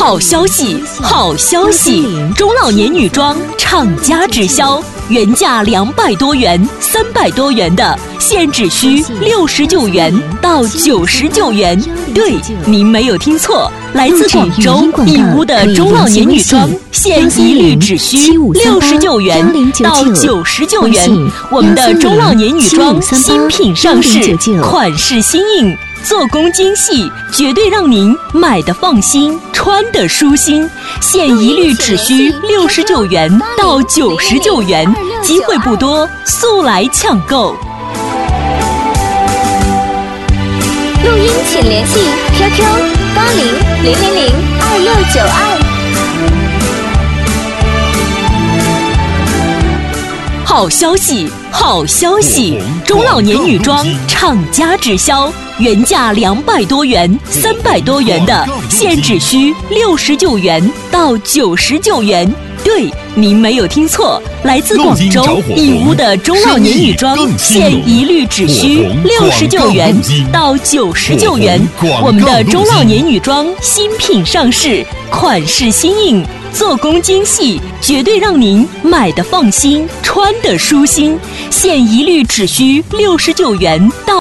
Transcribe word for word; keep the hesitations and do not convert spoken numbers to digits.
好消息，好消息！中老年女装厂家直销，原价两百多元、三百多元的，现只需六十九元到九十九元。对，您没有听错，来自广州义乌的中老年女装，现一律只需六十九元到九十九元。我们的中老年女装新品上市，款式新颖。做工精细，绝对让您买的放心，穿的舒心。现一律只需六十九元到九十九元，机会不多，速来抢购。 录音请联系 Q Q 八零零零零二六九二。 好消息，好消息！中老年女装厂家直销，原价两百多元、三百多元的，现只需六十九元到九十九元。对，您没有听错，来自广州义乌的中老年女装，现一律只需六十九元到九十九元。我们的中老年女装新品上市，款式新颖。做工精细，绝对让您买的放心，穿的舒心。现一律只需六十九元到